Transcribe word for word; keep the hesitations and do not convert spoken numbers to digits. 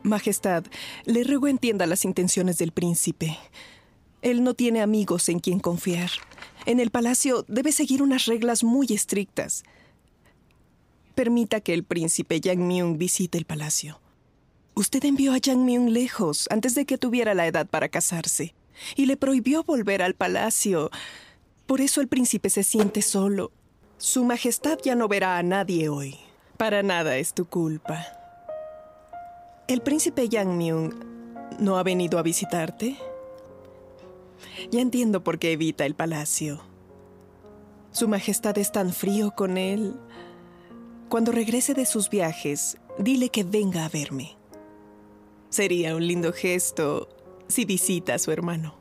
Majestad, le ruego entienda las intenciones del príncipe. Él no tiene amigos en quien confiar. En el palacio debe seguir unas reglas muy estrictas. Permita que el príncipe Yang Myung visite el palacio. Usted envió a Yang Myung lejos, antes de que tuviera la edad para casarse, y le prohibió volver al palacio. Por eso el príncipe se siente solo. Su Majestad ya no verá a nadie hoy. Para nada es tu culpa. ¿El príncipe Yang Myung no ha venido a visitarte? Ya entiendo por qué evita el palacio. Su Majestad es tan frío con él. Cuando regrese de sus viajes, dile que venga a verme. Sería un lindo gesto si visita a su hermano.